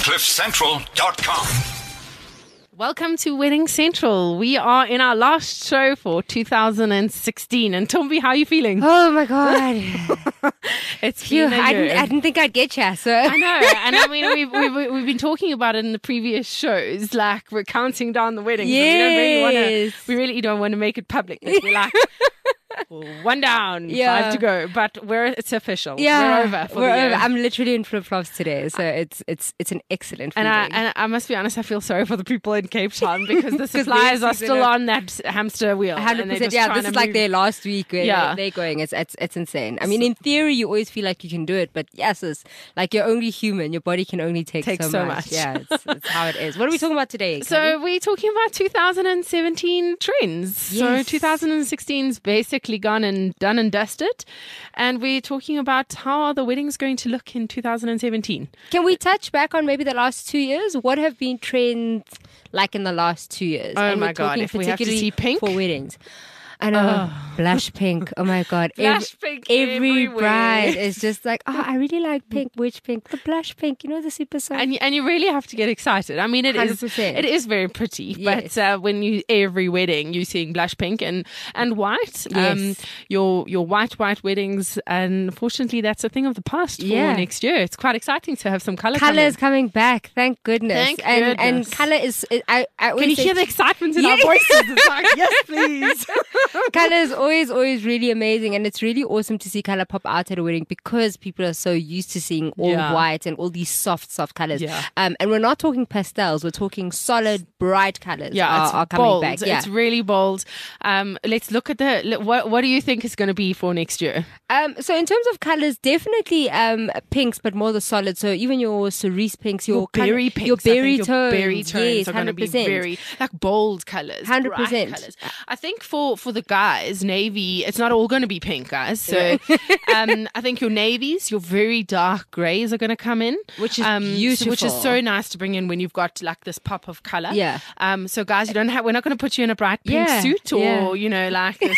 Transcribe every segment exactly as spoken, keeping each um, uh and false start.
cliff central dot com. Welcome to Wedding Central. We are in our last show for two thousand sixteen. And Tombi, how are you feeling? Oh my God. It's Phew, been a I, year. didn't, I didn't think I'd get you. So. I know. And I mean, we've, we've, we've been talking about it in the previous shows. Like, we're counting down the weddings. Yes. And we don't really want to, we really don't want to make it public. But we're like, one down, Yeah. five to go. But we're, it's official. Yeah, We're over for we're the year. over. I'm literally in flip flops today, so it's it's it's an excellent And feeling. I, and I must be honest, I feel sorry for the people in Cape Town because the suppliers they're are still season on that hamster wheel. Hundred and they're percent. just Yeah, trying this to is like move. their last week where Yeah. they're going. It's it's it's insane. I mean, in theory, you always feel like you can do it, but yes, it's like you're only human. Your body can only take Takes so, so much. much. Yeah, it's, it's how it is. What are we talking about today? So Kelly? we're talking about two thousand seventeen trends. So Yes. two thousand sixteen's basically gone and done and dusted. And we're talking about how are the weddings going to look in two thousand seventeen. Can we touch back on maybe the last two years? What have been trends like in the last two years? Oh and my we're God, talking if we have to particularly see pink? for weddings. I know, blush pink. Oh my God. Blush pink Every everywhere. bride is just like, oh, I really like pink. Which pink? The blush pink. You know, the super soft. And you, and you really have to get excited. I mean, it one hundred is percent. it is very pretty. Yes. But uh, when you every wedding you're seeing blush pink and and white. Um, Yes. your your white white weddings. And unfortunately, that's a thing of the past for Yeah. next year. It's quite exciting to have some color. come Color in. is coming back. Thank goodness. Thank and and goodness. color is. I, I always Can you say hear the excitement in our Yeah. voices? It's like, yes, please. color is always always really amazing, and it's really awesome to see color pop out at a wedding because people are so used to seeing all Yeah. white and all these soft soft colors. Yeah. Um, and we're not talking pastels. We're talking solid bright colors. Yeah, are, it's are coming bold. back. Yeah. It's really bold. Um, let's look at the. look, What What do you think is going to be for next year? Um, so in terms of colors, definitely um pinks, but more the solid. So even your cerise pinks, your, Your berry colour- pinks, your I think berry your tones, berry tones yes, are going to be one hundred percent. very like bold colors, one hundred percent. bright colors. I think for for the guys, navy. It's not all going to be pink, guys. So um, I think your navies, your very dark grays are going to come in, Which is um, so- which is beautiful. so nice to bring in when you've got like this pop of color. Yeah. Um. So guys, you don't have. We're not going to put you in a bright pink Yeah, suit or yeah. you know like this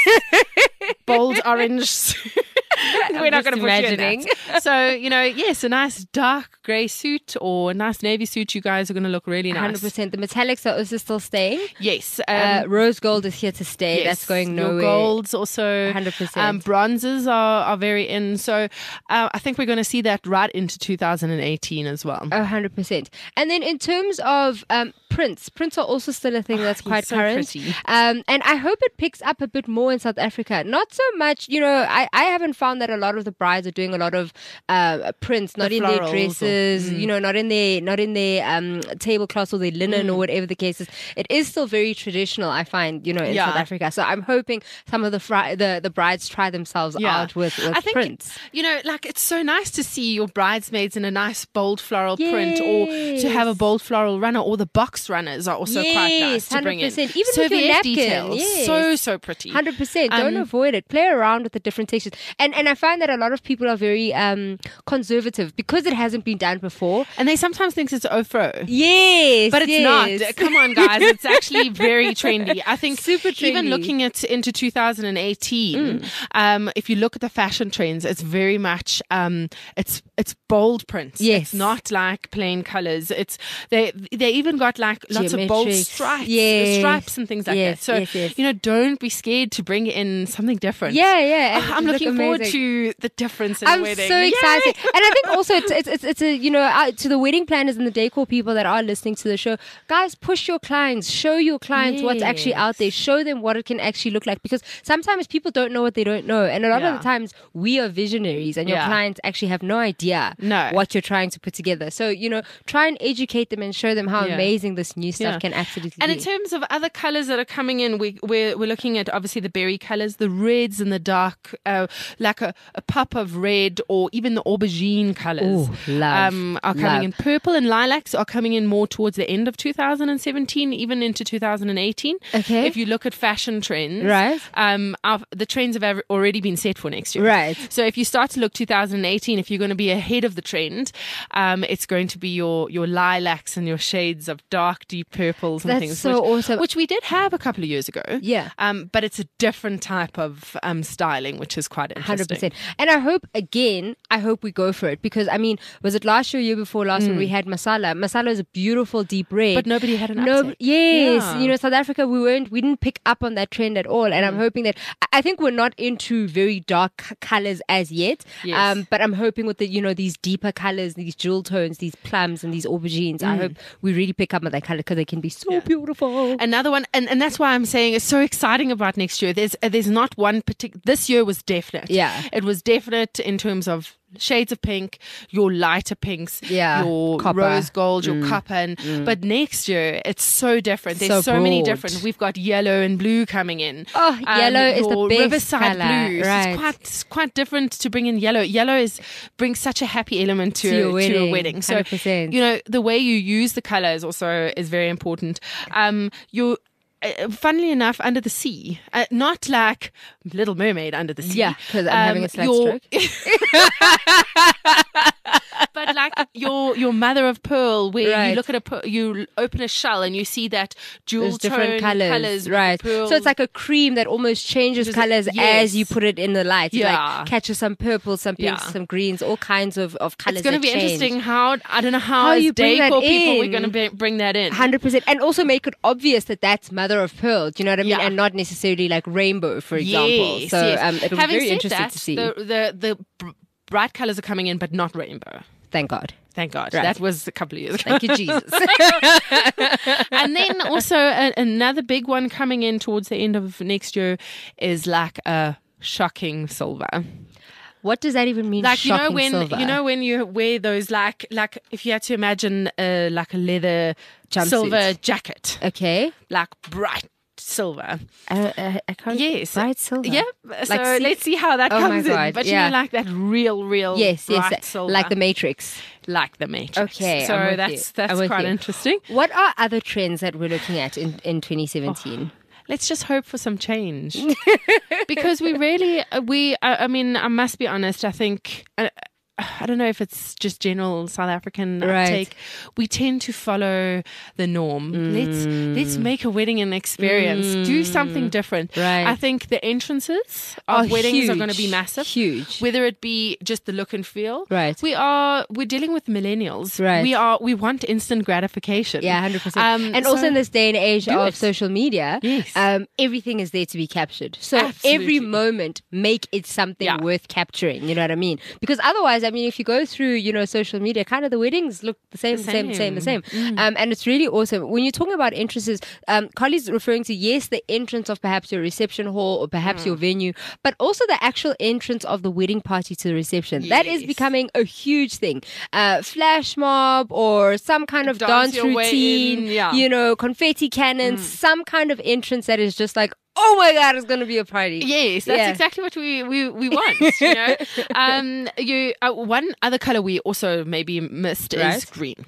bold orange suit. We're not just going to put you in imagining. that. So, you know, yes, a nice dark grey suit or a nice navy suit, you guys are going to look really one hundred nice. percent. The metallics are also still staying. Yes. Um, Uh, rose gold is here to stay. yes, That's going your nowhere. golds also. one hundred percent. Um, bronzes are, are very in. So uh, I think we're going to see that right into two thousand eighteen as well. A hundred percent. And then in terms of um, prints, prints are also still a thing that's he's quite so current. pretty. Um, and I hope it picks up a bit more in South Africa. Not so much, you know, I, I haven't found that a lot of the brides are doing a lot of uh, prints, not The in their florals or- dresses, mm. you know, not in their not in their um, tablecloths or their linen Mm. or whatever the case is. It is still very traditional, I find, you know, in Yeah. South Africa. So I'm hoping some of the fri- the, the brides try themselves Yeah. out with, with I think, prints. you know, like it's so nice to see your bridesmaids in a nice bold floral print or to have a Yes. bold floral runner or the box runners are also quite nice Yes, to bring in. one hundred percent. Even with your Serviette napkin, details, yes. so, so pretty. one hundred percent. Don't Um, avoid it. Play around with the different textures. And and I find that a lot of people are very um, conservative because it hasn't been done before. And they sometimes think it's ofro. Yes. But it's yes. not. Come on, guys. It's actually very trendy. I think Super even trendy. looking at into two thousand eighteen, um, if you look at the fashion trends, it's very much um, it's it's bold prints. Yes. It's not like plain colors. It's they they even got like lots of bold Geometrics. stripes, Yes. stripes and things like Yes, that. So yes, yes. you know, don't be scared to bring in something different. Yeah, yeah. and Oh, I'm it look looking forward amazing. to the difference in I'm the wedding. so Yay! excited, and I think also it's it's, it's, it's a you know uh, to the wedding planners and the decor people that are listening to the show, guys, push your clients, show your clients what's actually Yes. out there, show them what it can actually look like, because sometimes people don't know what they don't know, and a lot Yeah. of the times we are visionaries, and your Yeah. clients actually have no idea No. what you're trying to put together. So you know, try and educate them and show them how Yeah. amazing this new stuff Yeah. can absolutely And be. in terms of other colors that are coming in, we, we're we're looking at obviously the berry colors, the reds and the dark, uh, like a, a pop of red, or even the aubergine colors. Ooh, love, um, are coming love. in. Purple and lilacs are coming in more towards the end of two thousand seventeen, even into two thousand eighteen. Okay. If you look at fashion trends, Right. Um, our, the trends have ever- already been set for next year. Right. So if you start to look two thousand eighteen, if you're going to be ahead of the trend, um, it's going to be your your lilacs and your shades of dark dark, deep purples and That's things. so which, awesome. Which we did have a couple of years ago. Yeah. Um, but it's a different type of um, styling, which is quite interesting. one hundred percent. And I hope, again, I hope we go for it because, I mean, was it last year, year before last when we had masala? Masala is a beautiful deep red. But nobody had an no, uptake. Yes. Yeah. You know, South Africa, we weren't, we didn't pick up on that trend at all. And I'm hoping that, I think we're not into very dark c- colors as yet. Yes. Um, but I'm hoping with the, you know, these deeper colors, these jewel tones, these plums and these aubergines, I hope we really pick up on that color because they can be so Yeah. beautiful. Another one, and, and that's why I'm saying it's so exciting about next year. There's uh, there's not one particular. This year was definite. Yeah. It was definite in terms of shades of pink, your lighter pinks, Yeah. your Copper. rose gold, your copper. And, But next year, it's so different. There's So so, many broad. different. We've got yellow and blue coming in. Oh, yellow is the your best Riverside colour, blues. right. It's quite it's quite different to bring in yellow. Yellow is brings such a happy element to, To your to a wedding, wedding. So one hundred percent. you know the way you use the colors also is very important. Um, you. Uh, funnily enough, under the sea, uh, not like Little Mermaid under the sea. Yeah, 'cause I'm having a slight your- but like your your mother of pearl, where Right. you look at a pearl, you open a shell and you see that jewel There's different tone colors, colours, right? pearls. So it's like a cream that almost changes Just- colors yes. as you put it in the light. It Yeah. like catches some purple, some pinks, Yeah. some greens, all kinds of, of colors. it's going to that be change. interesting how I don't know how, How as you bring that decor people we're in. going to be, bring that in. one hundred percent. And also make it obvious that that's mother of pearl. Do you know what I mean? Yeah. And not necessarily like rainbow, for example. Yes, so yes. um, it'll Having be very said interesting that, to see. The, the the br- bright colors are coming in, but not rainbow. Thank God. Thank God. Right. That was a couple of years ago. Thank you, Jesus. And then also a, another big one coming in towards the end of next year is like a shocking silver. What does that even mean? Like you know shocking when silver? you know when you wear those like like if you had to imagine uh, like a leather Jumpsuit. silver jacket, Okay. like bright silver. I, I, I can't. Yes. Bright silver. Yeah. So Like see- let's see how that Oh my comes God, in. But yeah. you know, like that real, real Yes, yes. bright silver. Like the Matrix. like the Matrix. Okay, So I'm with that's you. that's I'm with quite you. interesting. What are other trends that we're looking at in, in twenty seventeen? Let's just hope for some change, because we really uh, we. I, I mean, I must be honest. I think. Uh, I don't know if it's just general South African Right. uptake. We tend to follow the norm. Let's let's make a wedding an experience. Do something different. Right. I think the entrances of Oh, weddings are huge. going to be massive. Huge. Whether it be just the look and feel. Right. We are we're dealing with millennials. Right. We are we want instant gratification. Yeah, one hundred percent. Um, and so- also in this day and age do of it. social media, Yes. um, everything is there to be captured. So Absolutely. every moment, make it something Yeah. worth capturing. You know what I mean? Because otherwise, I mean, if you go through, you know, social media, kind of the weddings look the same, the same, the same, the same. Mm. Um, and it's really awesome. When you're talking about entrances, um, Carly's referring to, yes, the entrance of perhaps your reception hall or perhaps Mm. your venue, but also the actual entrance of the wedding party to the reception. That is Yes. becoming a huge thing. Uh, flash mob or some kind of Dance dance, your way routine, in, yeah. you know, confetti cannons, Mm. some kind of entrance that is just like, oh my God, it's going to be a party. Yes, that's Yeah. exactly what we, we, we want. You know, um, you uh, one other color we also maybe missed is Right. green.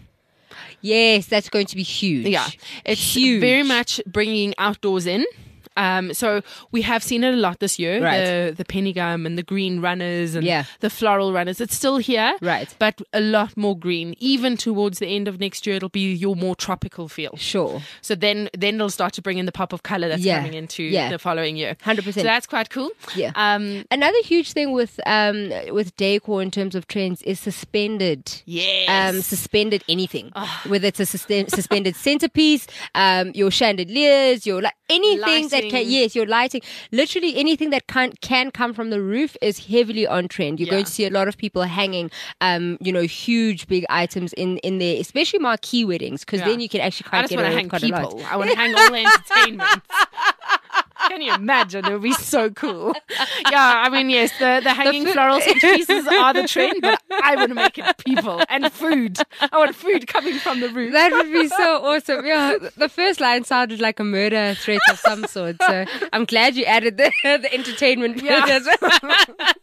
Yes, that's going to be huge. Yeah, it's huge. very much bringing outdoors in. Um, so we have seen it a lot this year. Right. The the penny gum and the green runners and Yeah. the floral runners. It's still here, Right. But a lot more green. Even towards the end of next year, it'll be your more tropical feel. Sure. So then, then it'll start to bring in the pop of color that's Yeah. coming into Yeah. the following year. one hundred percent. So that's quite cool. Yeah. Um, Another huge thing with um with decor in terms of trends is suspended. yes. Um, suspended anything, whether it's a sustain, suspended centerpiece, um, your chandeliers, your like anything that can, Lighting. yes, your lighting, literally anything that can can come from the roof is heavily on trend. You're Yeah. going to see a lot of people hanging, um, you know, huge big items in in there, especially marquee weddings, because Yeah. then you can actually I quite just get want to away hang with quite a lot. people. I want to hang all the entertainment. Can you imagine? It would be so cool. Yeah, I mean, yes, the, the hanging food- floral centerpieces are the trend, but I want to make it people and food. I want food coming from the roof. That would be so awesome. Yeah, the first line sounded like a murder threat of some sort. So I'm glad you added the, the entertainment. Yeah. bit as well.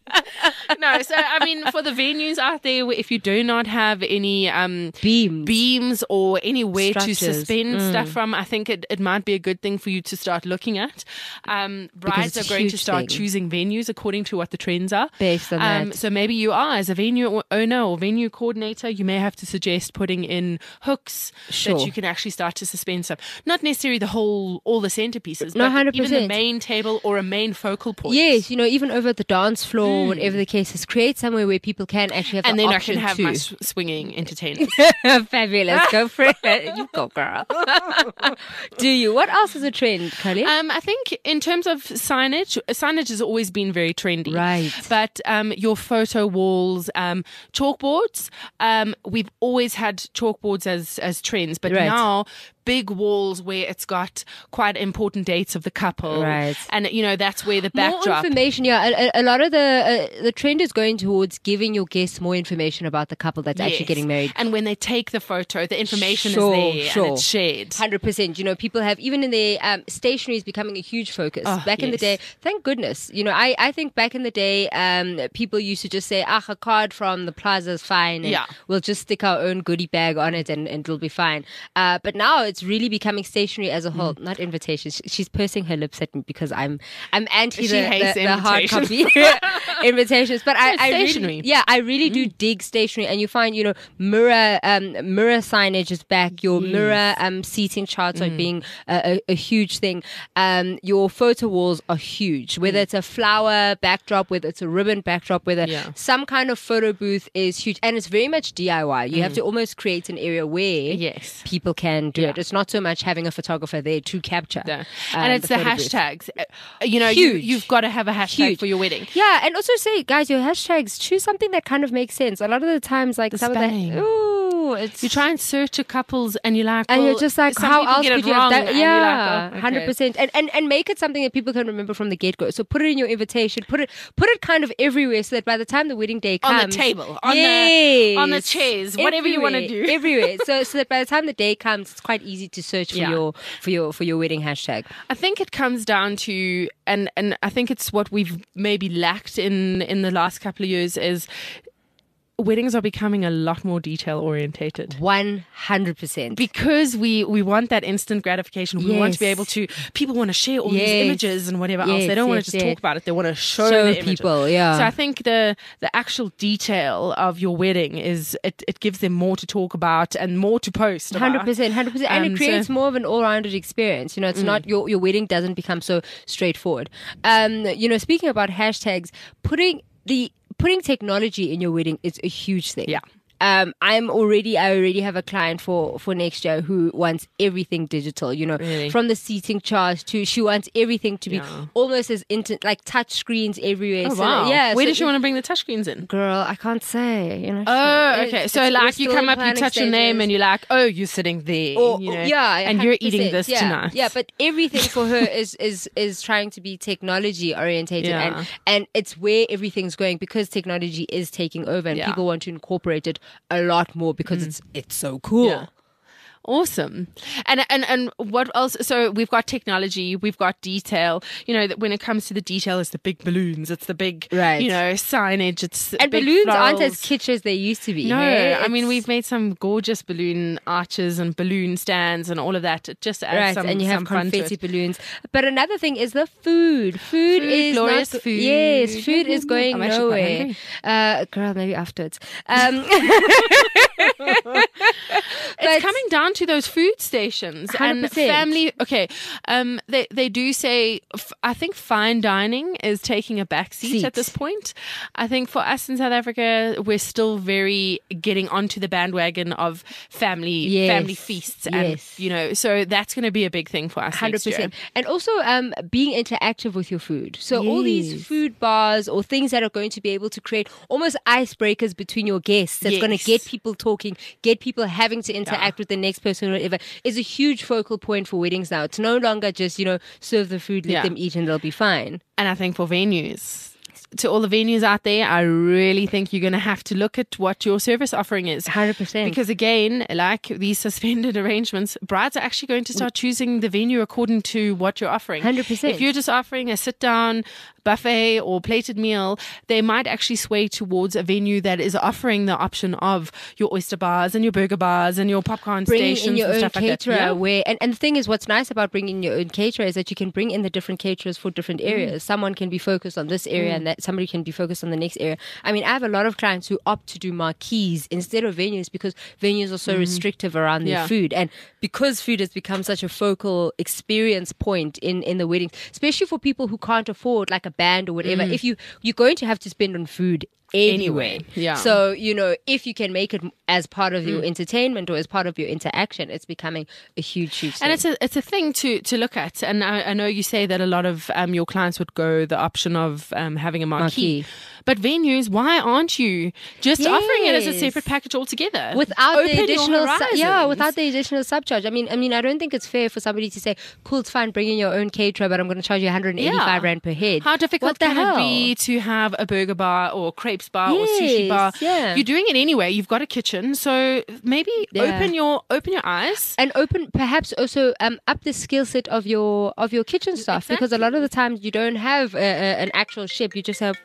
No, so I mean, for the venues out there, if you do not have any um, Beams. beams or anywhere to Structures. suspend Mm. stuff from, I think it, it might be a good thing for you to start looking at. Um, brides it's are a going to huge start thing. choosing venues according to what the trends are. Based on um, that. So maybe you are, as a venue owner or venue coordinator, you may have to suggest putting in hooks Sure. that you can actually start to suspend stuff. Not necessarily the whole, all the centerpieces, No, but one hundred even the percent. main table or a main focal point. Yes, you know, even over at the dance floor, whatever the case is, create somewhere where people can actually have And the then I option can have to. my sw- swinging entertainment. Fabulous. Go for it. You go, girl. Do you? What else is a trend, Kali? Um, I think in terms of signage, signage has always been very trendy. Right. But um, your photo walls, um, chalkboards, um, we've always had chalkboards as, as trends, but Right. now big walls where it's got quite important dates of the couple. Right. And, you know, that's where the More backdrop. information, yeah. A, a- a lot of the uh, the trend is going towards giving your guests more information about the couple that's actually Yes. getting married. And when they take the photo, the information Sure, is there sure. and it's shared. Hundred percent. You know, people have even in their um, stationery is becoming a huge focus. Oh, back in the day, yes. thank goodness. You know, I, I think back in the day, um, people used to just say, "Ah, a card from the plaza is fine, and Yeah. we'll just stick our own goodie bag on it, and, and it'll be fine." Uh, but now it's really becoming stationery as a whole, Mm. not invitations. She- She's pursing her lips at me because I'm I'm anti She the, hates the, the hard invitations. copy invitations. But I, It's I really, stationery. yeah, I really do dig stationery, and you find, you know, mirror um, mirror signage is back. Your mirror um, seating charts Mm. are being a, a, a huge thing. Um, your photo walls are huge. Whether it's a flower backdrop, whether it's a ribbon backdrop, whether Yeah. some kind of photo booth is huge, and it's very much D I Y. You have to almost create an area where Yes. people can do Yeah. it. It's not so much having a photographer there to capture. Yeah. um, And it's the, photo booth. hashtags. Uh, You know, you, Huge. you've got to have a hashtag Huge. for your wedding. Yeah, and also say, guys, your hashtags, choose something that kind of makes sense. A lot of the times, like The some spelling. of the, ooh, it's You try and search a couples and you're like, and well, you're just like, some how people else get could it you have wrong, done? and you're like, Yeah, oh, okay. hundred percent. And and and make it something that people can remember from the get go. So put it in your invitation. Put it put it kind of everywhere, so that by the time the wedding day On comes, the table, on yes, the on the chairs, whatever you want to everywhere, do. everywhere. So so that by the time the day comes, it's quite easy to search for Yeah. your for your for your wedding hashtag. I think it comes down to, and and I think it's what we've maybe lacked in in the last couple of years is weddings are becoming a lot more detail orientated. One hundred percent. Because we, we want that instant gratification. We want to be Yes. able to, people want to share all Yes. these images and whatever else. Yes, They don't want yes, to just yes. talk about it. They want to show, Show the images. people, yeah. So I think the the actual detail of your wedding is, it, it gives them more to talk about and more to post about. Hundred percent, hundred percent, and Um, it creates so- more of an all-rounded experience. You know, it's not your your wedding doesn't become so straightforward. Um, you know, speaking about hashtags, putting the putting technology in your wedding is a huge thing. Yeah. Um, I'm already, I already have a client for, for next year who wants everything digital, you know, Really? from the seating charts to, she wants everything to be Yeah. almost as inter, like touch screens everywhere. Oh, So, wow. yeah. Where so does she want to bring the touchscreens in? Girl, I can't say, you know. Oh, It's- okay. it's- So, we're like, you still come in up, you planning touch your name, stages. and you're like, oh, you're sitting there. Or, you know, yeah, and you're one hundred percent, eating this yeah, tonight. Yeah, but everything for her is is is trying to be technology orientated, Yeah. and and it's where everything's going because technology is taking over, and Yeah. people want to incorporate it a lot more because it's it's so cool. Yeah. Awesome. And and and what else? So we've got technology, we've got detail. You know, that when it comes to the detail, it's the big balloons, it's the big, Right. you know, signage. It's And big balloons aren't as florals. kitsch as they used to be. No, hey? I mean It's- we've made some gorgeous balloon arches and balloon stands and all of that. It just adds Right, some, and you have some fun to confetti it. balloons. But another thing is the food. Food, Food, is glorious not, food. Yes, food is going I'm actually quite nowhere. hungry. Uh, girl, maybe afterwards. Um, It's coming down to those food stations one hundred and percent. family. Okay, um, they they do say. F- I think fine dining is taking a back seat Seat. at this point. I think for us in South Africa, we're still very getting onto the bandwagon of family Yes. family feasts, and Yes. you know, so that's going to be a big thing for us. Hundred next year. percent, and also um, being interactive with your food. So all these Yes. food bars or things that are going to be able to create almost icebreakers between your guests. That's going to Yes. get people talking, get people having to interact with the next person, or whatever. Is a huge focal point for weddings now. It's no longer just you know serve the food, let Yeah. them eat, and they'll be fine. And I think for venues, to all the venues out there, I really think you're going to have to look at what your service offering is. Hundred percent. Because again, like these suspended arrangements, brides are actually going to start choosing the venue according to what you're offering. one hundred percent. If you're just offering a sit down buffet or plated meal, they might actually sway towards a venue that is offering the option of your oyster bars and your burger bars and your popcorn bringing stations in your and own stuff like that. caterer Yeah. where and, and the thing is what's nice about bringing your own caterer is that you can bring in the different caterers for different areas. Someone can be focused on this area and that somebody can be focused on the next area. I mean, I have a lot of clients who opt to do marquees instead of venues because venues are so restrictive around their Yeah. food, and because food has become such a focal experience point in in the weddings, especially for people who can't afford like a band or whatever. If you you're going to have to spend on food anyway. Anyway, yeah. So, you know, if you can make it as part of your entertainment or as part of your interaction, it's becoming a huge, huge thing. And it's a it's a thing to to look at. And I, I know you say that a lot of um, your clients would go the option of um, having a marquee. Marquee. But venues, why aren't you just offering it as a Yes. separate package altogether? without Open the your additional su- yeah, horizons. without the additional subcharge. I mean, I mean, I don't think it's fair for somebody to say, "Cool, it's fine, bring in your own caterer, but I'm going to charge you one hundred eighty-five Yeah. rand per head." How difficult What the can hell? it be to have a burger bar or a crepes bar or sushi Yes, bar? yeah. You're doing it anyway. You've got a kitchen, so maybe Yeah. open your open your eyes. And open, perhaps also um, up the skill set of your of your kitchen staff, because a lot of the times you don't have a, a, an actual chef. You just have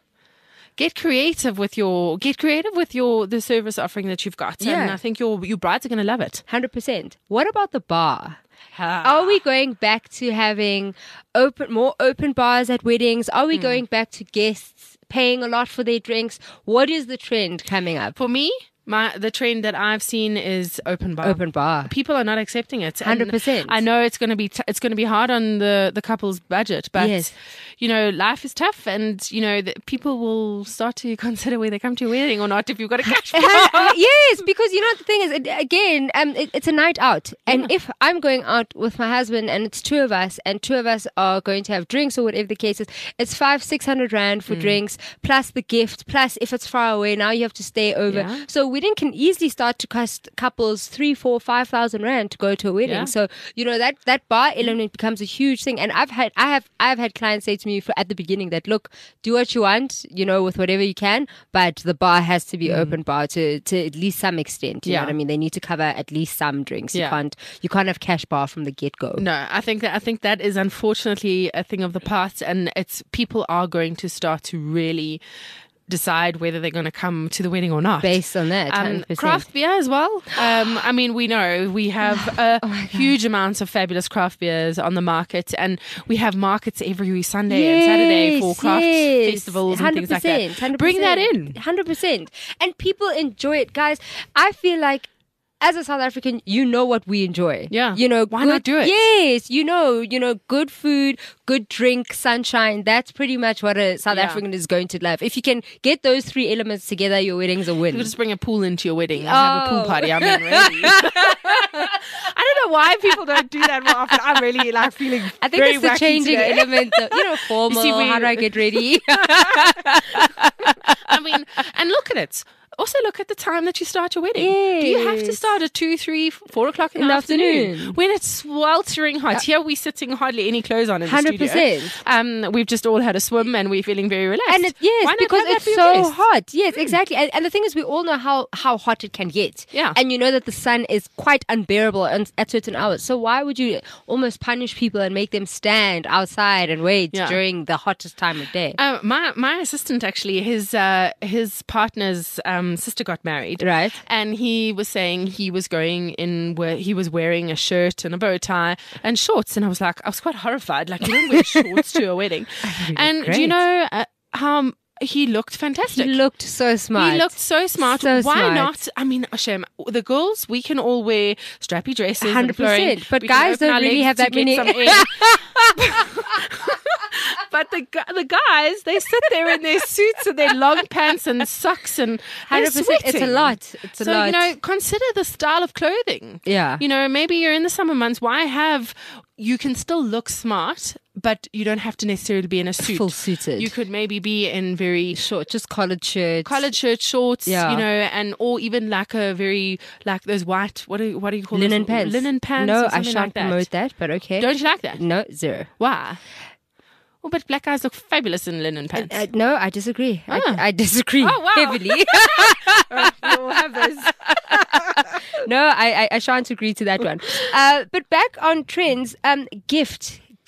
Get creative with your get creative with your the service offering that you've got, and Yeah. I think your your brides are going to love it. one hundred percent. What about the bar? Are we going back to having open more open bars at weddings? Are we going back to guests paying a lot for their drinks? What is the trend coming up? For me, my the trend that I've seen is open bar. Open bar. People are not accepting it. And one hundred percent. I know it's going to be t- it's going to be hard on the the couple's budget, but Yes. you know, life is tough, and you know, the, people will start to consider whether they come to a wedding or not if you've got a cash bar. Yes, because you know the thing is, it, again, um, it, it's a night out, and if I'm going out with my husband and it's two of us, and two of us are going to have drinks or whatever the case is, it's five, six hundred rand for drinks plus the gift, plus if it's far away, now you have to stay over. Yeah. So wedding can easily start to cost couples three, four, five thousand rand to go to a wedding. Yeah. So you know that that bar element becomes a huge thing, and I've had, I have, I've had clients say to me for, at the beginning that look, do what you want, you know, with whatever you can, but the bar has to be open bar to to at least some extent. You Yeah. know what I mean? They need to cover at least some drinks. You Yeah. can't you can't have cash bar from the get go. No, I think that I think that is unfortunately a thing of the past, and it's people are going to start to really decide whether they're going to come to the wedding or not. Based on that, one Um, hundred percent. craft beer as well. Um, I mean, we know we have a huge amounts of fabulous craft beers on the market, and we have markets every Sunday and Saturday for craft yes. festivals and things like that. one hundred percent. Bring that in. one hundred percent. And people enjoy it. Guys, I feel like as a South African, you know what we enjoy. Yeah. You know, Why good, not do it? Yes. You know, you know, good food, good drink, sunshine. That's pretty much what a South Yeah. African is going to love. If you can get those three elements together, your wedding's a win. You could just bring a pool into your wedding and have a Oh. pool party. I mean, really. I don't know why people don't do that more often. I'm really like feeling. I think very it's the wacky changing today. element of, you know, formal, we- how do I get ready? I mean, and look at it. Also, look at the time that you start your wedding. Do you have to Yes. start at two, three, four o'clock in, In the the afternoon, afternoon. when it's sweltering hot? Here we're sitting hardly any clothes on in the one hundred studio. percent. Um, we've just all had a swim and we're feeling very relaxed. And it, yes, Why not because have that it's for your so guests? hot. Yes, exactly. And, and the thing is, we all know how, how hot it can get. Yeah. And you know that the sun is quite unbearable at, at certain hours. So why would you almost punish people and make them stand outside and wait Yeah. during the hottest time of day? Uh, my my assistant actually, his uh, his partner's um, sister got married, Right. And he was saying he was going in where he was wearing a shirt and a bow tie and shorts, and I was like, I was quite horrified. Like, you don't wear shorts to a wedding. And do you great. know uh, how he looked fantastic? He looked so smart. He looked so smart. So Why smart. not? I mean, Hashem, the girls, we can all wear strappy dresses. one hundred and flowing. percent. But We can guys open don't our really legs have to that get many- some air. But the gu- the guys, they sit there in their suits and their long pants and socks and they're one hundred percent. It's a sweating. lot. It's a so, lot. you know, consider the style of clothing. Yeah. You know, maybe you're in the summer months. Why have, you can still look smart, but you don't have to necessarily be in a suit. Full suited. You could maybe be in very short, just collared shirts. collared shirt, shorts, Yeah. you know, and or even like a very, like those white, what do, what do you call linen those? pants. Linen pants. No, or I something shan't like that. promote that, but okay. Don't you like that? No, zero. Why? Well, but black guys look fabulous in linen pants. Uh, no, I disagree. Ah. I, I disagree Oh, wow. heavily. we all have those. No, I, I, I shan't agree to that one. Uh, but back on trends, um, gift.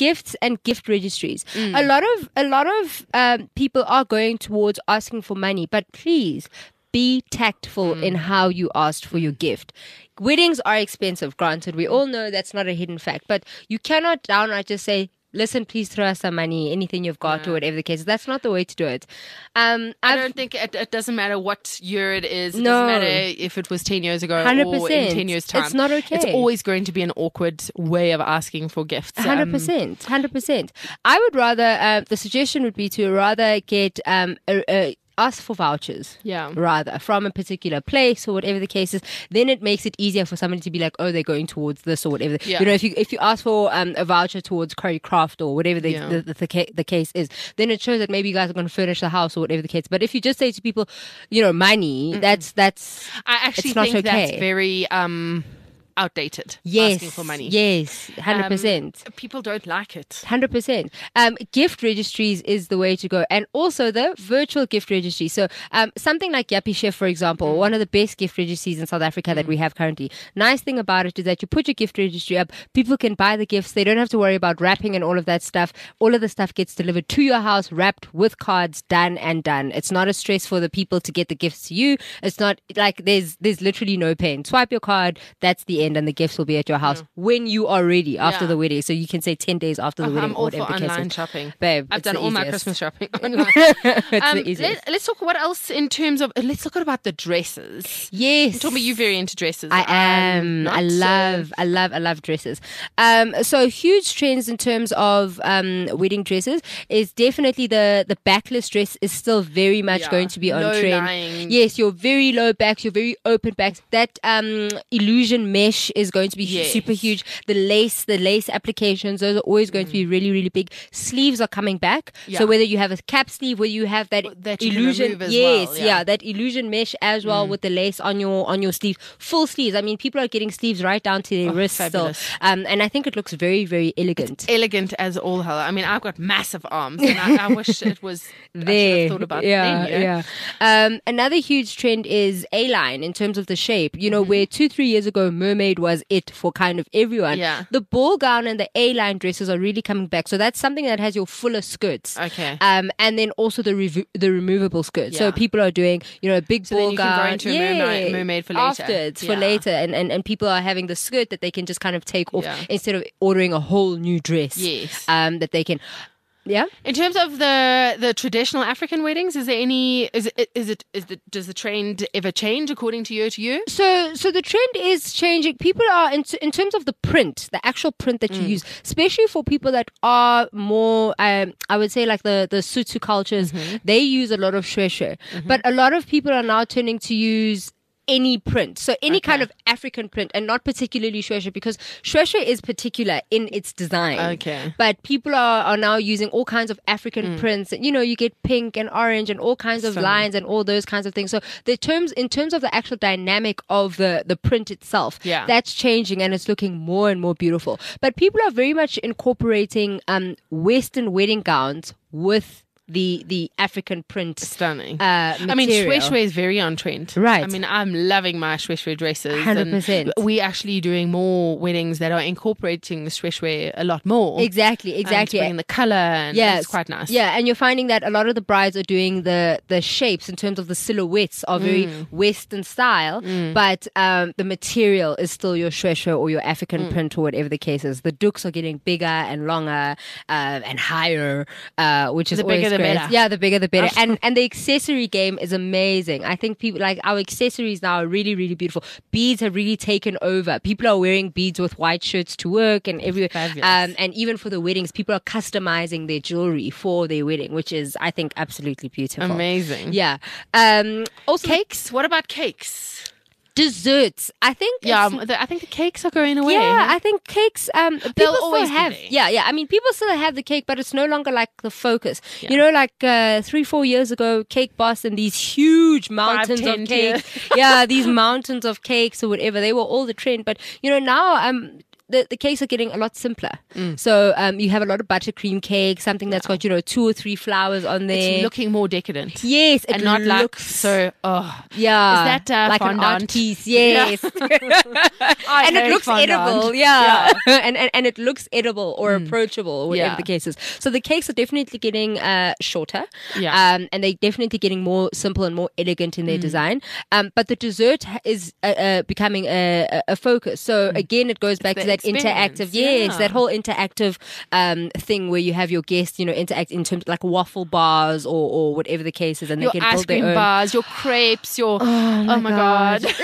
gifts and gift registries. Mm. A lot of a lot of um, people are going towards asking for money, but please be tactful Mm. in how you asked for your gift. Weddings are expensive, granted. We all know that's not a hidden fact, but you cannot downright just say, listen, please throw us some money, anything you've got, or whatever the case is. That's not the way to do it. Um, I I've- don't think it, it doesn't matter what year it is. It No. doesn't matter if it was ten years ago one hundred or in percent. ten years' time. It's not okay. It's always going to be an awkward way of asking for gifts. Um, Hundred percent, hundred percent. I would rather. Uh, the suggestion would be to rather get um, a, a, ask for vouchers. Yeah. Rather from a particular place or whatever the case is. Then it makes it easier for somebody to be like, oh, they're going towards this or whatever. Yeah. You know, if you if you ask for um, a voucher towards Curry Craft or whatever the Yeah. the, the, the, ca- the case is, then it shows that maybe you guys are going to furnish the house or whatever the case. But if you just say to people, you know, money, Mm-mm. that's that's I actually it's not think okay. that's very um, outdated. yes, Asking for money. yes, hundred percent. Um, people don't like it. Hundred percent. Um, gift registries is the way to go, and also the virtual gift registry. So, um, something like Yappy Chef, for example, one of the best gift registries in South Africa that we have currently. Nice thing about it is that you put your gift registry up, people can buy the gifts. They don't have to worry about wrapping and all of that stuff. All of the stuff gets delivered to your house, wrapped with cards, done and done. It's not a stress for the people to get the gifts to you. It's not like there's there's literally no pain. Swipe your card, that's the end, and the gifts will be at your house when you are ready after Yeah. the wedding. So you can say ten days after the Oh, wedding I'm or all for whatever the case online is. shopping. Babe, I've it's done the all my easiest. Christmas shopping online. It's Um, the easiest. let, us talk what else in terms of. Let's talk about the dresses. Yes. Tell me, you're very into dresses. I I'm am. not I so- love, I love, I love dresses. Um, so huge trends in terms of um, wedding dresses is definitely the the backless dress is still very much Yeah. going to be on Low trend. lying. Yes, your very low backs, your very open backs. That um, illusion mesh is going to be Yes. super huge. The lace, the lace applications, those are always going to be really, really big. Sleeves are coming back. Yeah. So whether you have a cap sleeve, whether you have that, That you can illusion, remove as yes, well, yeah. yeah. that illusion mesh as well with the lace on your on your sleeve, full sleeves. I mean, people are getting sleeves right down to their Oh, wrists fabulous. still, um, and I think it looks very, very elegant. Elegant as all hell. I mean, I've got massive arms, and I, I wish it was I should There, have thought about yeah, it then, you know? yeah. Um, another huge trend is A-line in terms of the shape. You Mm-hmm. know, where two, three years ago, mermaid was it for kind of everyone. Yeah. The ball gown and the A-line dresses are really coming back. So that's something that has your fuller skirts. Okay. Um, and then also the revo- the removable skirt. So Yeah. people are doing, you know, a big So ball then you can gown. go into a mermaid- mermaid for later. Afterwards, for Yeah. later, and, and and people are having the skirt that they can just kind of take off Yeah. instead of ordering a whole new dress. Yes. Um, that they can. Yeah. In terms of the the traditional African weddings, is there any? Is it? Is it? Is the, does the trend ever change according to year to year? So, so the trend is changing. People are in, in terms of the print, the actual print that you use, especially for people that are more, um, I would say, like the the Sotho cultures. They use a lot of shweshwe, but a lot of people are now turning to use any print, so any kind of African print, and not particularly shweshwe, because shweshwe is particular in its design. Okay. But people are, are now using all kinds of African prints. You know, you get pink and orange and all kinds of So- lines and all those kinds of things. So the terms, in terms of the actual dynamic of the, the print itself, Yeah. that's changing and it's looking more and more beautiful. But people are very much incorporating um, Western wedding gowns with the the African print. Stunning. Uh, I mean, material. shweshwe is very on trend. Right. I mean, I'm loving my shweshwe dresses. one hundred percent. And we're actually doing more weddings that are incorporating the shweshwe a lot more. Exactly, And exactly. bringing the color, and Yeah, it's quite nice. Yeah, and you're finding that a lot of the brides are doing the the shapes in terms of the silhouettes are very Mm. Western style, but um, the material is still your shweshwe or your African Mm. print or whatever the case is. The dukes are getting bigger and longer uh, and higher, uh, which is The bigger always the great. better. Yeah, the bigger the better. and and the accessory game is amazing. I think people like our accessories now are really really beautiful. Beads have really taken over. People are wearing beads with white shirts to work and everywhere. Fabulous. Um, and even for the weddings, people are customizing their jewelry for their wedding, which is, I think, absolutely beautiful. Amazing. Yeah. Um, also, Cakes? What about cakes? desserts. I think. Yeah, it's- um, the, I think the cakes are going away. yeah, I think cakes. Um, people always still be have. there. Yeah, yeah. I mean, people still have the cake, but it's no longer like the focus. Yeah. You know, like uh, three, four years ago, Cake Boss and these huge mountains ten of tier. cake. yeah, these mountains of cakes or whatever. They were all the trend, but you know now, um. The, the cakes are getting a lot simpler. Mm. So um, you have a lot of buttercream cake, something that's got, you know, two or three flowers on there. It's looking more decadent. yes, it and not like looks so, oh. yeah, Is that, uh, like an art fondant? piece? Yes. I and it hate looks fondant. edible, yeah, and, and and it looks edible or approachable, or whatever Yeah. the case is. So the cakes are definitely getting uh, shorter, Yeah. um, and they're definitely getting more simple and more elegant in their design. Um, but the dessert ha- is uh, uh, becoming a, a, a focus. So again, it goes back the to that experience, interactive, yes, yeah. that whole interactive um, thing where you have your guests, you know, interact in terms of like waffle bars or, or whatever the case is, and Your they can ice build their cream own. bars, your crepes, your oh my my, God. god.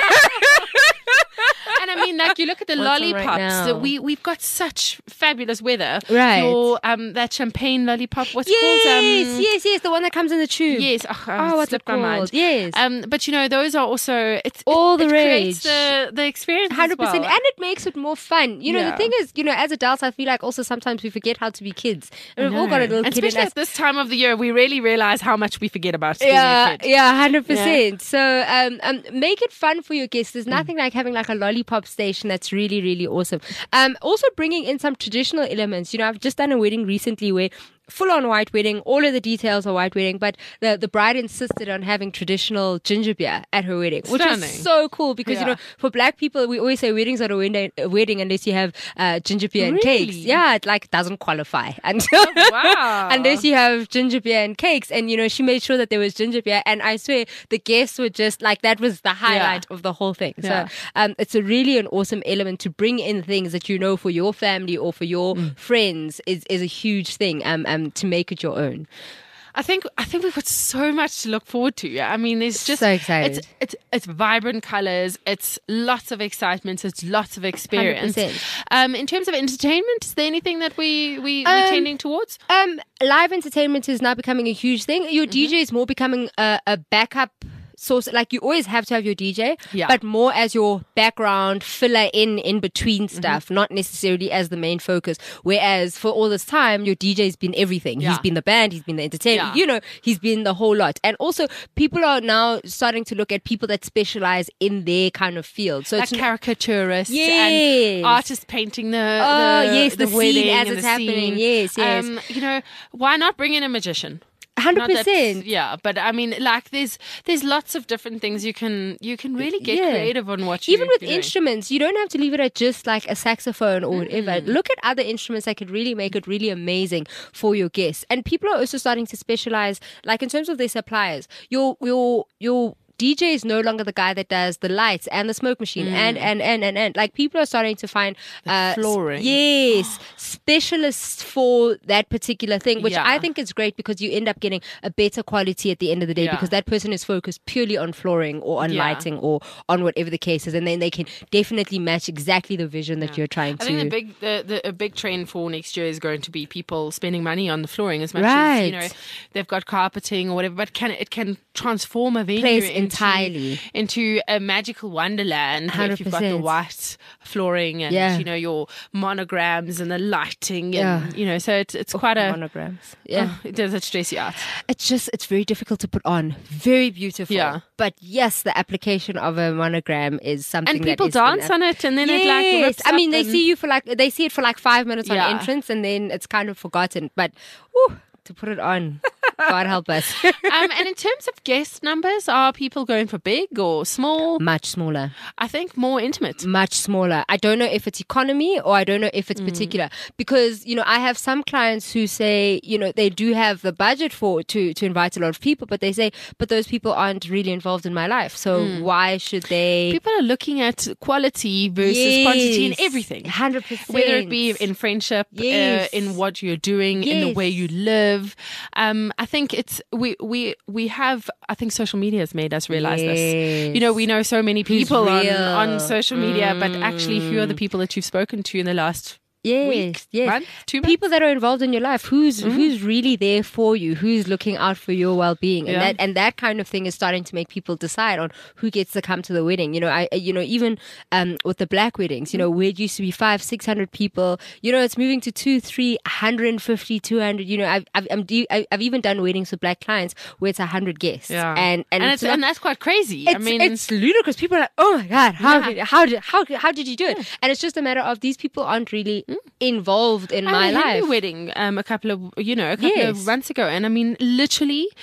And I mean, like you look at the What's on right lollipops. now? that we we've got such fabulous weather. Right. Your um that champagne lollipop. What's Yes, called um yes, yes, the one that comes in the tube. yes. Oh, Oh, what's it slipped my mind. called? Yes. Um, but you know, those are also it's All it, the it creates rage. the the experience. Hundred as percent, well. and it makes it more fun. You know, Yeah. the thing is, you know, as adults, I feel like also sometimes we forget how to be kids, and we've all got a No. little And kid in especially us. at this time of the year, we really realize how much we forget about being Yeah, a kid. yeah, hundred percent. So, um, um, make it fun for your guests. There's nothing like having like a lollipop station. That's really, really awesome. Um, also bringing in some traditional elements. You know, I've just done a wedding recently where. Full on white wedding, all of the details are white wedding, but the, the bride insisted on having traditional ginger beer at her wedding, which Stunning. is so cool because, you Yeah. know, for black people, we always say weddings are a wedding, a wedding unless you have uh, ginger beer and cakes. Really? Yeah, it like doesn't qualify until Wow. unless you have ginger beer and cakes. And, you know, she made sure that there was ginger beer. And I swear the guests were just like, that was the highlight of the whole thing. Yeah. So um, it's a really an awesome element to bring in things that you know for your family or for your Mm. friends is, is a huge thing um, um, to make it your own. I think I think we've got so much to look forward to. I mean, there's just So excited. It's it's, it's vibrant colors. It's lots of excitement. It's lots of experience. one hundred percent. Um, in terms of entertainment, is there anything that we we Um, we're tending towards? Um, live entertainment is now becoming a huge thing. Your D J is more becoming a, a backup source. Like you always have to have your D J, Yeah. but more as your background filler in in between stuff, not necessarily as the main focus. Whereas for all this time, your D J's been everything. Yeah. He's been the band, he's been the entertainment. Yeah. You know, he's been the whole lot. And also, people are now starting to look at people that specialize in their kind of field. So Like it's caricaturists Yes. and artists painting the Oh, the, yes, the scene wedding as and it's the happening. scene. Yes, yes. Um, you know, why not bring in a magician? hundred Not that- percent. Yeah, but I mean, like, there's there's lots of different things you can you can really get Yeah. creative on what you Even with you're doing. instruments, you don't have to leave it at just like a saxophone or whatever. Mm-hmm. Look at other instruments that could really make it really amazing for your guests. And people are also starting to specialize, like in terms of their suppliers. Your your your D J is no longer the guy that does the lights and the smoke machine and, and, and, and, and. Like people are starting to find uh, flooring. Yes, specialists for that particular thing, which Yeah. I think is great because you end up getting a better quality at the end of the day Yeah. because that person is focused purely on flooring or on Yeah. lighting or on whatever the case is, and then they can definitely match exactly the vision that you're trying I to. think the big the, the a big trend for next year is going to be people spending money on the flooring as much as you know Right. they've got carpeting or whatever, but can it can transform a venue Place into, entirely. into a magical wonderland where if you've got the one hundred percent. white flooring and Yeah. you know your monograms and the lighting and Yeah. you know so it's it's quite a monograms. Yeah. oh, does it stress you out? It's just, it's very difficult to put on. Very beautiful. Yeah. But yes, the application of a monogram is something And that people is dance enough. on it and then it like Yes. rips I mean, up they and- see you for like, they see it for like five minutes Yeah. on entrance and then it's kind of forgotten. But, whew, to put it on, God help us. um, and in terms of guest numbers, are people going for big or small? Much smaller. I think more intimate. Much smaller. I don't know if it's economy or I don't know if it's particular because, you know, I have some clients who say, you know, they do have the budget for to, to invite a lot of people, but they say, but those people aren't really involved in my life. So why should they? People are looking at quality versus quantity in everything. one hundred percent. Whether it be in friendship, Yes. uh, in what you're doing, in the Yes. way you live. Um, I think it's we we we have. I think social media has made us realize this. You know, we know so many Who's people on, real? on social media, but actually, who are the people that you've spoken to in the last Yes, week, yes. month, two months? People that are involved in your life, who's who's really there for you, who's looking out for your well-being, and Yeah. that and that kind of thing is starting to make people decide on who gets to come to the wedding. You know, I you know even um, with the black weddings, you know, where it used to be five, six hundred people, you know, it's moving to two, three, one hundred fifty, two hundred. You know, I've I've, I'm de- I- I've even done weddings with black clients where it's a hundred guests, Yeah, and and, and it's it's not- and that's quite crazy. it's, I mean, it's ludicrous. People are like, "Oh my god, how Yeah. did, how did how how did you do it?" And it's just a matter of these people aren't really involved in I my had a life. wedding um, a couple of you know a couple Yes. of months ago, and I mean literally.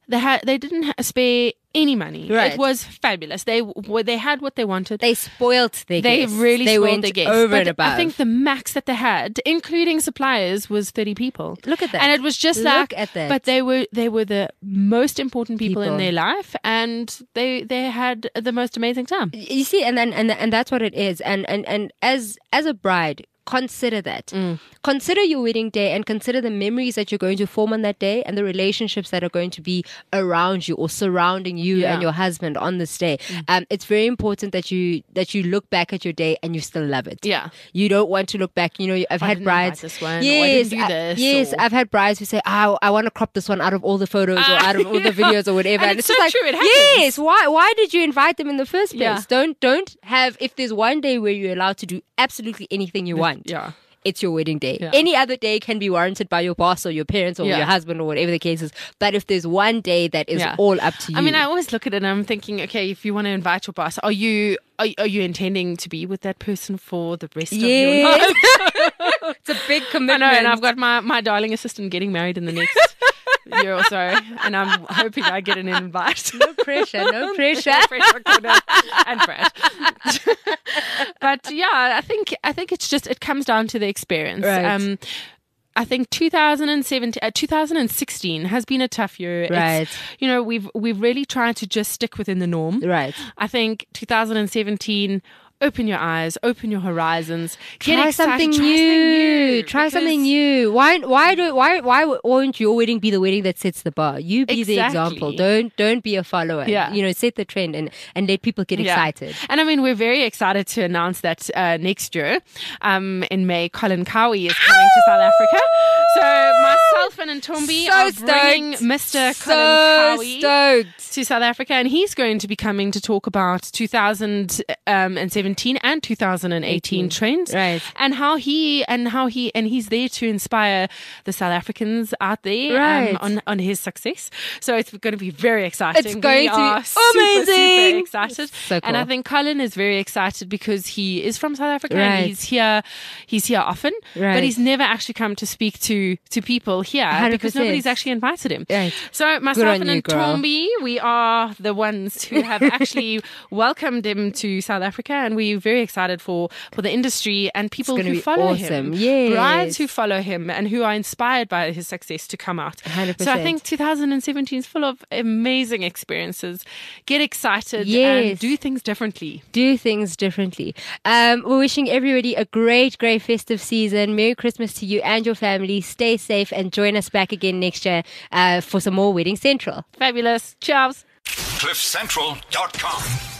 They had they didn't ha- spare any money. Right. It was fabulous. They w- they had what they wanted. They spoilt their They guests. really they spoiled went their guests. over But and above. I think the max that they had, including suppliers, was thirty people. Look at that. And it was just Look like, at that. but they were they were the most important people, People. in their life, and they they had the most amazing time. You see, and then and and that's what it is. And and and as as a bride, consider that. Mm. Consider your wedding day and consider the memories that you're going to form on that day and the relationships that are going to be around you or surrounding you Yeah. and your husband on this day. Mm. Um, it's very important that you that you look back at your day and you still love it. Yeah. You don't want to look back. You know, I've I had didn't invite brides. this one, or I yes, didn't do this, yes, or- I've had brides who say, "Oh, I want to crop this one out of all the photos or out of all the videos or whatever." And it's so just like, true, it happens. yes, why why did you invite them in the first place? Yeah. Don't don't have if there's one day where you're allowed to do absolutely anything you want. Yeah. It's your wedding day. Yeah. Any other day can be warranted by your boss or your parents or Yeah. your husband or whatever the case is. But if there's one day that is Yeah. all up to you, I mean, I always look at it and I'm thinking, okay, if you want to invite your boss, are you are, are you intending to be with that person for the rest of your yes, life? it's a big I commitment. know, and I've got my, my darling assistant getting married in the next year or so, and I'm hoping I get an invite. no pressure, no pressure. No pressure, Cornell and Brad. But yeah, I think I think it's just it comes down to the experience. Right. Um, I think two thousand seventeen, uh, two thousand sixteen has been a tough year. Right. It's, you know, we've we've really tried to just stick within the norm. Right. I think two thousand seventeen. Open your eyes, open your horizons. Get Try excited, something try new. Try because- something new. Why? Why do? Why? Why won't your wedding be the wedding that sets the bar? You be the Exactly. example. Don't don't be a follower. Yeah. You know, set the trend and and let people get Yeah. excited. And I mean, we're very excited to announce that uh, next year, um, in May, Colin Cowie is coming to South Africa. So myself and Ntombi So are bringing stoked. Mister So Colin Cowie stoked. to South Africa, and he's going to be coming to talk about two thousand seventeen and two thousand eighteen trends, Right. and how he and how he and he's there to inspire the South Africans out there, Right. um, on on his success. So it's going to be very exciting. It's going we to be are super, amazing. super excited, So and I cool. think Colin is very excited because he is from South Africa Right. and he's here. He's here often, Right. but he's never actually come to speak to to people here one hundred because percent. nobody's actually invited him. Right. So myself on and you, girl. Ntombi, we are the ones who have actually welcomed him to South Africa, and we're very excited for for the industry and people gonna who be follow awesome. him, Yes. brides who follow him and who are inspired by his success to come out. one hundred So I percent. think two thousand seventeen is full of amazing experiences. Get excited Yes. and do things differently. Do things differently. Um, we're wishing everybody a great, great festive season. Merry Christmas to you and your family. Stay safe and join us back again next year uh, for some more Wedding Central. Fabulous. Cheers. cliff central dot com